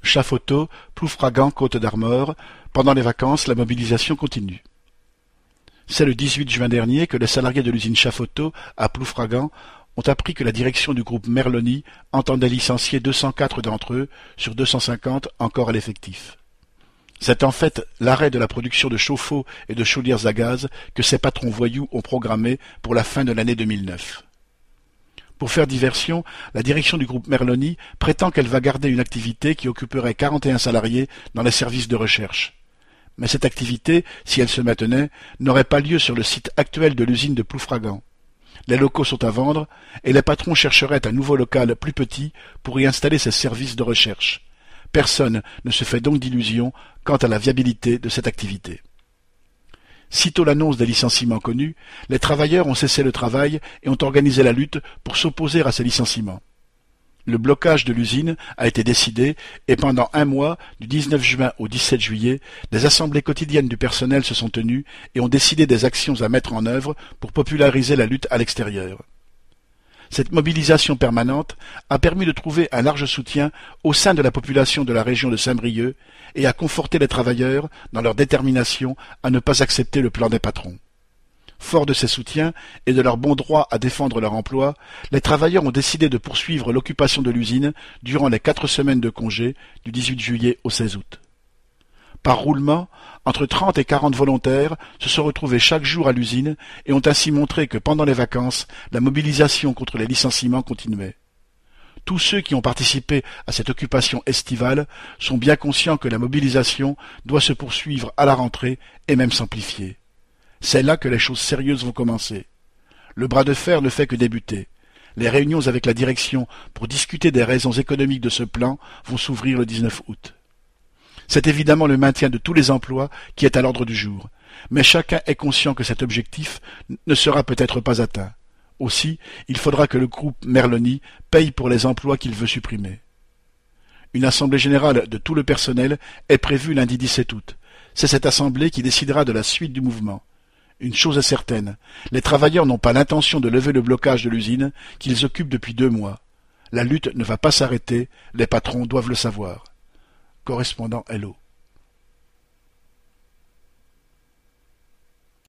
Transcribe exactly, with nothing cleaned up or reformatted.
Chafoto, Ploufragan, Côte d'Armor. Pendant les vacances, la mobilisation continue. C'est le dix-huit juin dernier que les salariés de l'usine Chafoto, à Ploufragan, ont appris que la direction du groupe Merloni entendait licencier deux cent quatre d'entre eux sur deux cent cinquante encore à l'effectif. C'est en fait l'arrêt de la production de chauffe-eau et de chaudières à gaz que ces patrons voyous ont programmé pour la fin de l'année deux mille neuf. Pour faire diversion, la direction du groupe Merloni prétend qu'elle va garder une activité qui occuperait quarante et un salariés dans les services de recherche. Mais cette activité, si elle se maintenait, n'aurait pas lieu sur le site actuel de l'usine de Ploufragan. Les locaux sont à vendre et les patrons chercheraient un nouveau local plus petit pour y installer ces services de recherche. Personne ne se fait donc d'illusions quant à la viabilité de cette activité. Sitôt l'annonce des licenciements connue, les travailleurs ont cessé le travail et ont organisé la lutte pour s'opposer à ces licenciements. Le blocage de l'usine a été décidé et pendant un mois, du dix-neuf juin au dix-sept juillet, des assemblées quotidiennes du personnel se sont tenues et ont décidé des actions à mettre en œuvre pour populariser la lutte à l'extérieur. Cette mobilisation permanente a permis de trouver un large soutien au sein de la population de la région de Saint-Brieuc et a conforté les travailleurs dans leur détermination à ne pas accepter le plan des patrons. Forts de ces soutiens et de leur bon droit à défendre leur emploi, les travailleurs ont décidé de poursuivre l'occupation de l'usine durant les quatre semaines de congé du dix-huit juillet au seize août. Par roulement, entre trente et quarante volontaires se sont retrouvés chaque jour à l'usine et ont ainsi montré que pendant les vacances, la mobilisation contre les licenciements continuait. Tous ceux qui ont participé à cette occupation estivale sont bien conscients que la mobilisation doit se poursuivre à la rentrée et même s'amplifier. C'est là que les choses sérieuses vont commencer. Le bras de fer ne fait que débuter. Les réunions avec la direction pour discuter des raisons économiques de ce plan vont s'ouvrir le dix-neuf août. C'est évidemment le maintien de tous les emplois qui est à l'ordre du jour, mais chacun est conscient que cet objectif ne sera peut-être pas atteint. Aussi, il faudra que le groupe Merloni paye pour les emplois qu'il veut supprimer. Une assemblée générale de tout le personnel est prévue lundi dix-sept août. C'est cette assemblée qui décidera de la suite du mouvement. Une chose est certaine, les travailleurs n'ont pas l'intention de lever le blocage de l'usine qu'ils occupent depuis deux mois. La lutte ne va pas s'arrêter, les patrons doivent le savoir. Correspondant Hello.